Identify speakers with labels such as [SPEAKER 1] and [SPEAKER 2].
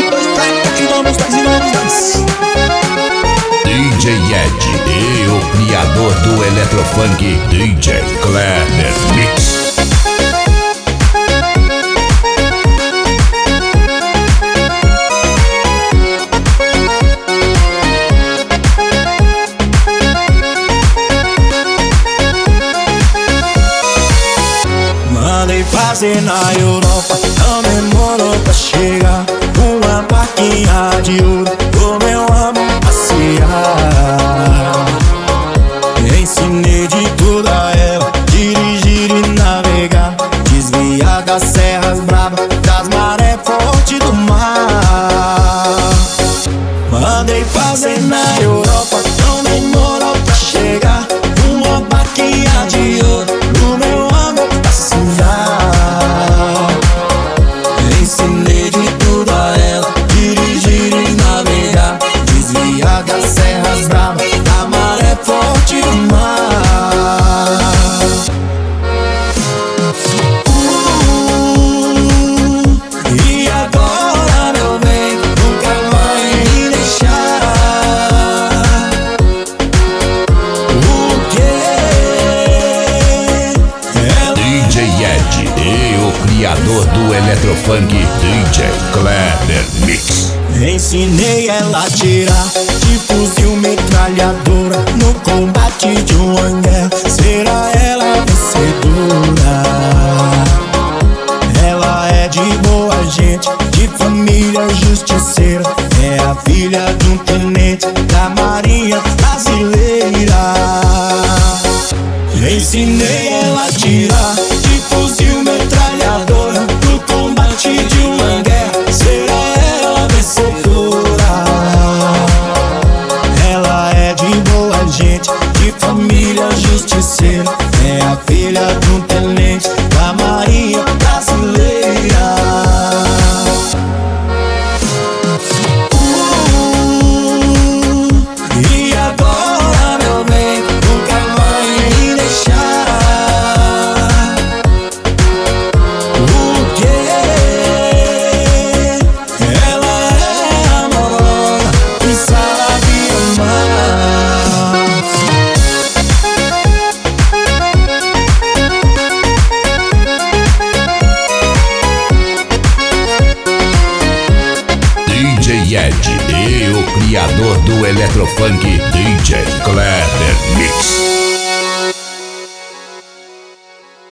[SPEAKER 1] dois pra cá e vamos dançar.
[SPEAKER 2] DJ Ed e o criador do Eletrofunk, DJ Kleber Mix.
[SPEAKER 1] Mandei fazer na Europa, não demorou pra chegar. Uma plaquinha de ouro pro meu amor passear. Ensinei de tudo a ela, dirigir e navegar, desviar das serras bravas, das marés fortes do mar. Mandei fazer na Europa, não demorou pra chegar. Uma plaquinha de ouro pro meu amor passear. Ensinei de tudo a ela, dirigir e navegar, desviar das serras bravas, da maré forte do mar. E agora, meu bem, nunca vai me deixar. O quê?
[SPEAKER 2] DJ Ed e o criador do Eletrofunk, DJ Kleber Mix.
[SPEAKER 1] Ensinei ela a atirar de fuzil metralhadora no combate de uma guerra. Será ela a vencedora? Ela é de boa gente, de família justiceira. É a filha de um tenente da Marinha Brasileira. Ensinei ela a atirar de fuzil metralhadora no combate de uma guerra. Será ela a vencedora? Ela é de boa gente, de família justiceira. É a filha de um tenente da Marinha Brasileira. E agora, meu bem, nunca vai me deixar. O quê? Ela é amorosa e sabe amar.
[SPEAKER 2] DJ Ed e o criador do Eletrofunk, DJ Kleber Mix.